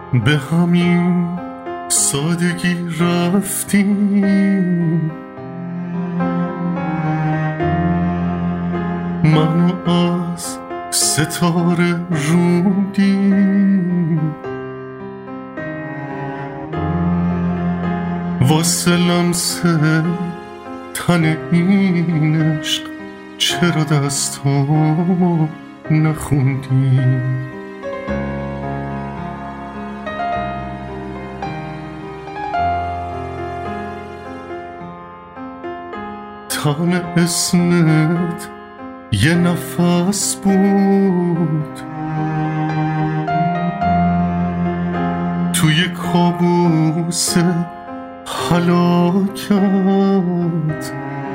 به همین سادگی رفتی، منو از ستاره رودی. واسه لمسه تن این عشق چرا دستامو نخوندی؟ طعم اسمت یه نفس بود توی کابوس هلاکت،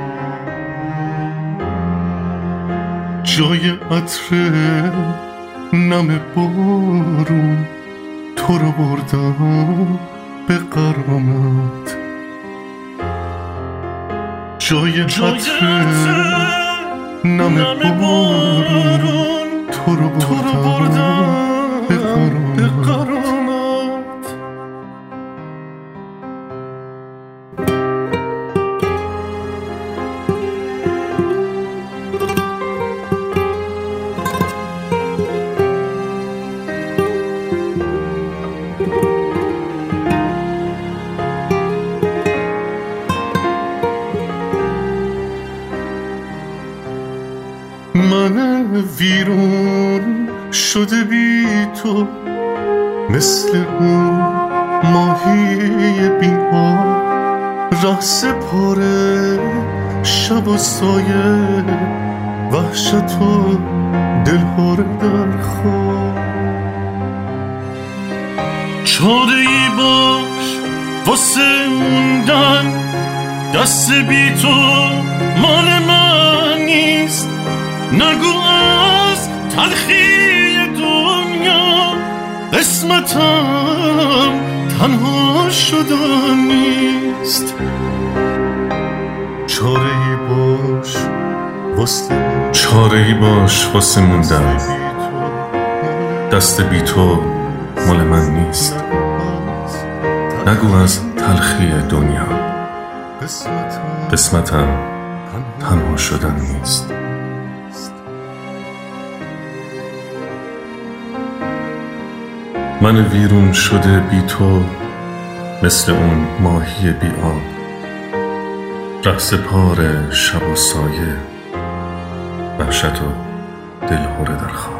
جای عطر نم بارون تو رو بردم به غرامت، جای عطر نم بارون تو رو بردم به غرامت. من ویرون شده بی تو، مثل اون ماهی بی آب، ره سپاره شب و سایه، وحشت و دلهوره در خواب. چاره ای باش واسه موندن، دست بی تو مال من نیست. نگو از تلخی دنیا قسمتم تنها شدن نیست. چاره ای باش واسه موندن، دست بی تو مال من نیست. نگو از تلخی دنیا قسمتم تنها شدن نیست. من ویرون شده بی تو، مثل اون ماهی بی آب، ره سپار شب و سایه، وحشت و دلهوره در خواب.